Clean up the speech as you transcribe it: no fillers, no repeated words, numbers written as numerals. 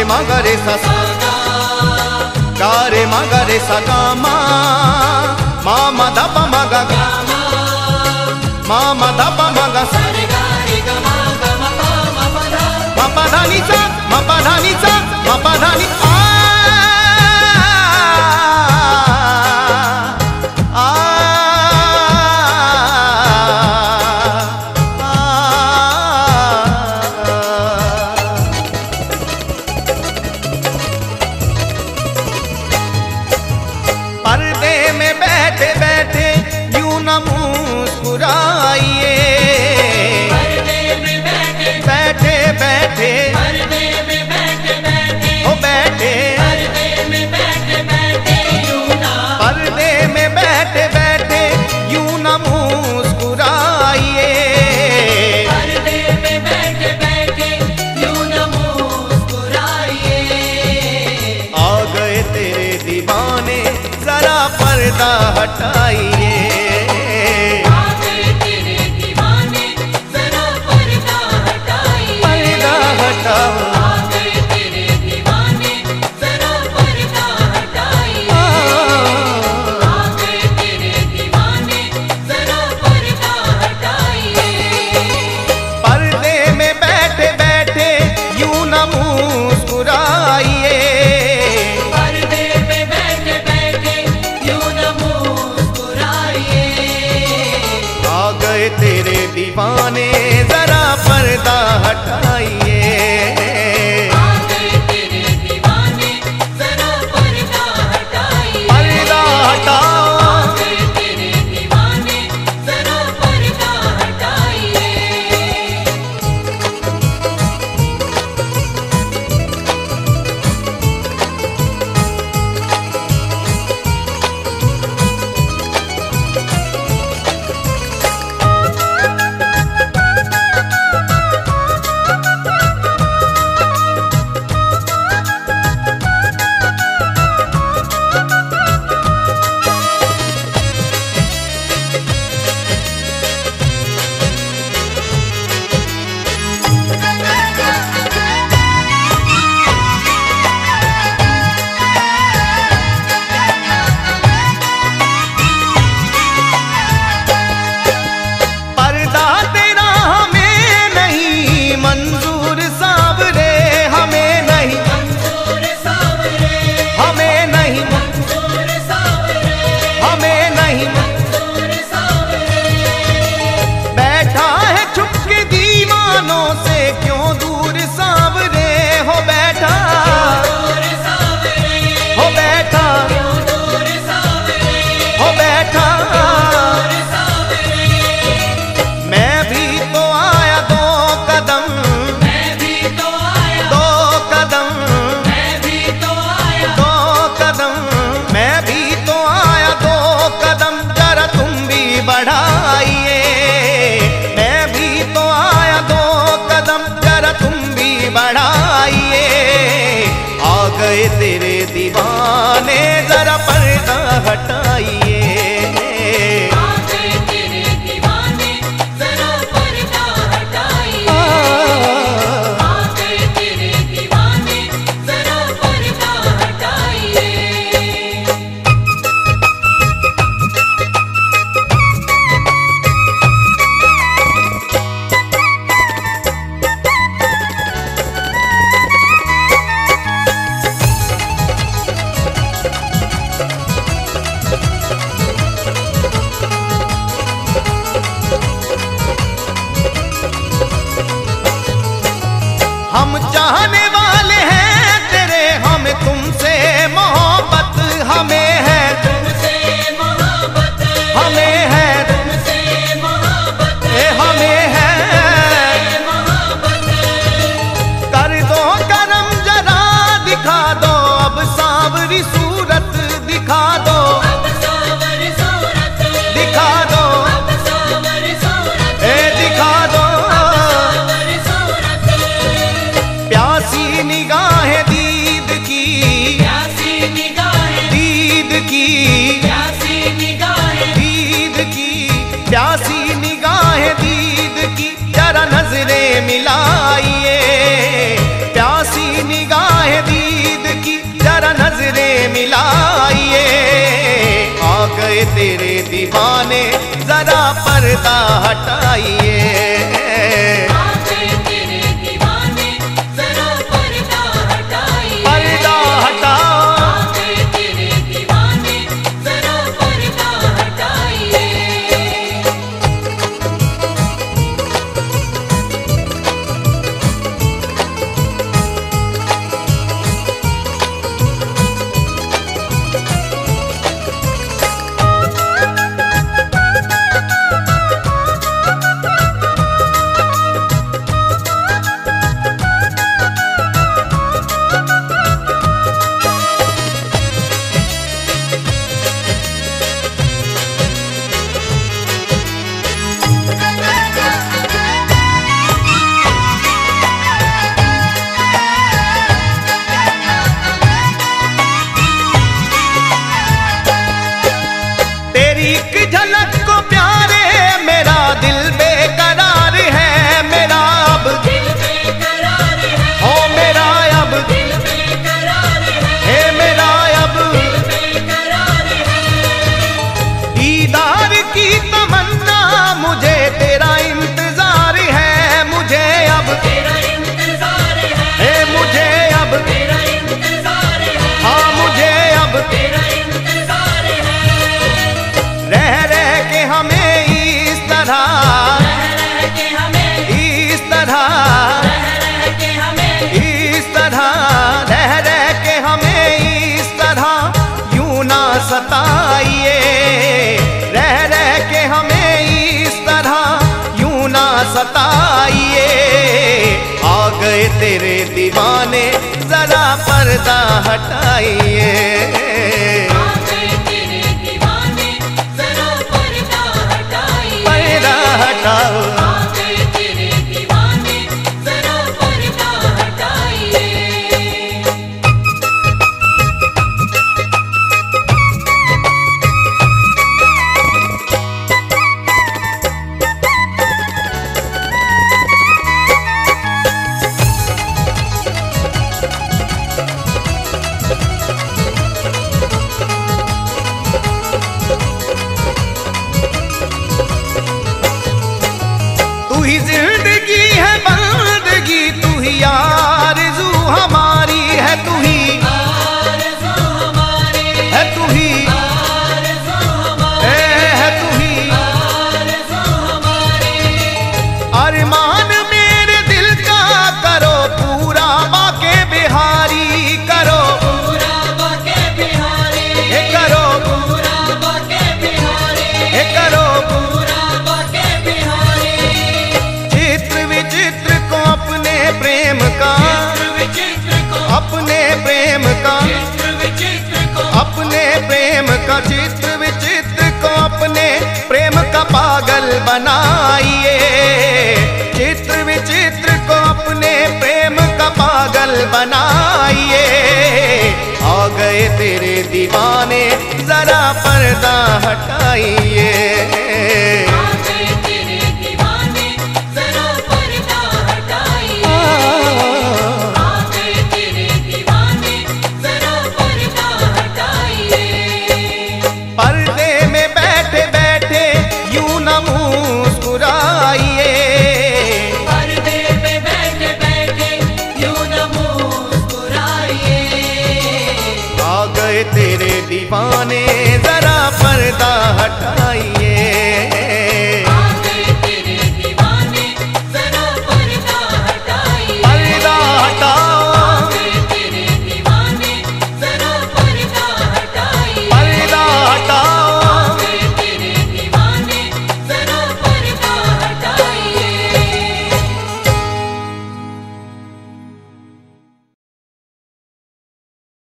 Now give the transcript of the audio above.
मा गा रे सा सा गा रे मा गा रे सा गा मा मा धा पा मा गा गा मा धा पा मा गा सा मा पा धा नी सा मा पा धा नी सा मा पा धा नी पर्दे में बैठे बैठे यूं न मुस्कुराइए, पर्दे में बैठे बैठे बैठे पर्दे में बैठे बैठे ओ बैठे पर्दे में बैठे बैठे यूं न पर्दे में बैठे बैठे यूं न मुस्कुराइए, पर्दे में बैठे बैठे यूं न मुस्कुराइए। आ गए तेरे दीवाने जरा पर्दा हटाइए, आ गए तेरे दीवाने जरा पर्दा हटाइए, पर्दा हटाओ, आ गए तेरे दीवाने जरा पर्दा हटाइए, आ गए तेरे दीवाने जरा पर्दा हटाइए। पर्दे में बैठे बैठे यूं न मुस्कुराइए, तेरे दीवाने जरा पर्दा हटाइए, आ गए तेरे दीवाने जरा पर्दा हटाइए, पर्दा हटाओ, आ गए तेरे दीवाने जरा पर्दा हटाइए। तेरे दीवाने जरा पर्दा हटाइए, आ गए तेरे दीवाने जरा पर्दा हटाइए, आ गए तेरे दीवाने जरा पर्दा हटाइए। हम चाहने वाले हैं तेरे, हमें तुमसे मोहब्बत, हमें है तुमसे मोहब्बत, हमें है तुमसे मोहब्बत, हमें है मोहब्बत। कर दो करम जरा दिखा दो, अब सांवरी सूरत दिखा दो, अब सांवरी सूरत दिखा दो, अब सांवरी सूरत दिखा दो। प्यासी निगाहें दीद की, प्यासी निगाहें दीद की, प्यासी निगाहें दीद की, प्यासी निगाहें दीद की जरा नजरें मिलाइए, प्यासी निगाहें मिलाइए। आ गए तेरे दीवाने जरा पर्दा हटाइए। पर्दा हटाओ। एक झलक को प्यारे मेरा दिल बेकरार है, मेरा अब दिल बेकरार है। हो मेरा अब दिल बेकरार है, मेरा अब दिल बेकरार है। दीदार की तमन्ना मुझे तेरा इंतजार है, मुझे अब तेरा इंतजार है, मुझे अब तेरा इंतजार है। हाँ मुझे अब तेरा सताइए। रह रह के हमें इस तरह यूं ना सताइए। आ गए तेरे दीवाने जरा पर्दा हटाइए। आ गए तेरे दीवाने जरा पर्दा हटाइए। पर्दा हटाओ। तू ही जिंदगी है बंदगी, तू ही आरज़ू हमारी है, तू ही आरज़ू हमारी है, तू ही आरज़ू हमारी है, तू ही आरज़ू हमारी। अरमान मेरे दिल का करो पूरा बाके बिहारी, करो पूरा बाके बिहारी, करो पूरा बाके बिहारी, करो पूरा बाके बिहारी। चित्र विचित्र को अपने प्रेम का, अपने प्रेम का, अपने प्रेम का चित्र विचित्र को अपने प्रेम का पागल बनाइए। चित्र विचित्र को अपने प्रेम का पागल बनाइए। आ गए तेरे दीवाने जरा पर्दा हटाइए। पर्दे में बैठे बैठे यूं न मुस्कुराइए। पर्दे में बैठे बैठे यूं न मुस्कुराइए। आ गए तेरे दीवाने जरा पर्दा हटाइए।